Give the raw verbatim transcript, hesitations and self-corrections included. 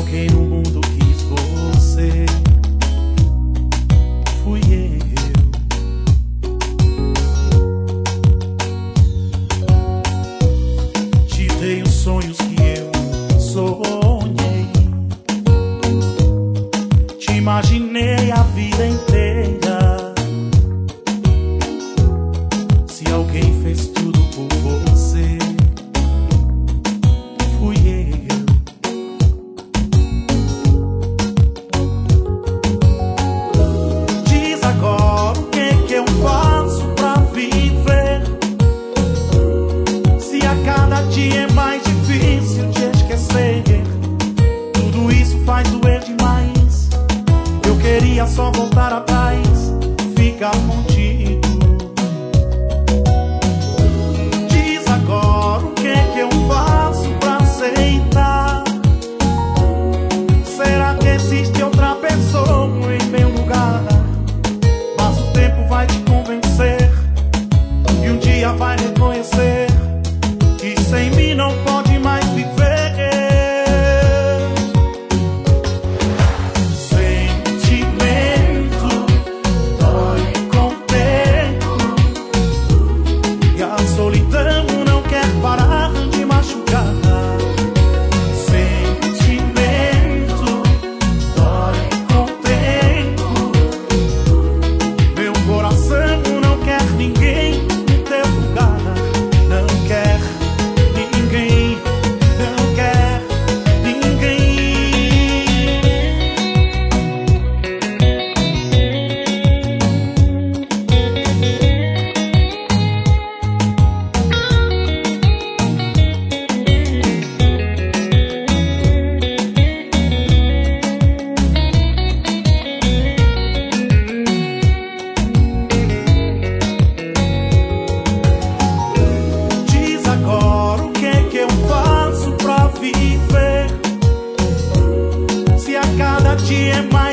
alguém no mundo quis você, fui eu. Te dei os sonhos que eu sonhei, te imaginei a vida inteira. Se alguém fez tudo por você, fui eu. Diz agora o que que eu faço pra viver, se a cada dia é mais difícil de esquecer. Tudo isso faz doer demais. Eu queria só voltar atrás, ficar contigo. Diz agora o que que eu faço pra aceitar. Será que existe outra pessoa em meu lugar? Mas o tempo vai te convencer e um dia vai reconhecer que sem mim não pode mais viver. Viver, se a cada dia é mais